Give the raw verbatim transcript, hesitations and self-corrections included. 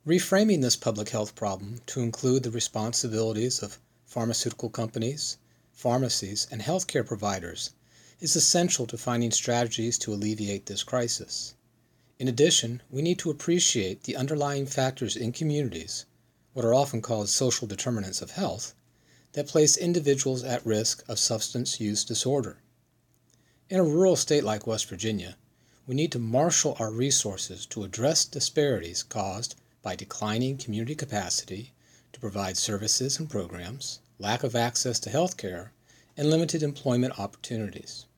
Reframing this public health problem to include the responsibilities of pharmaceutical companies, pharmacies, and healthcare providers is essential to finding strategies to alleviate this crisis. In addition, we need to appreciate the underlying factors in communities, what are often called social determinants of health, that place individuals at risk of substance use disorder. In a rural state like West Virginia, we need to marshal our resources to address disparities caused by declining community capacity to provide services and programs, lack of access to health care, and limited employment opportunities.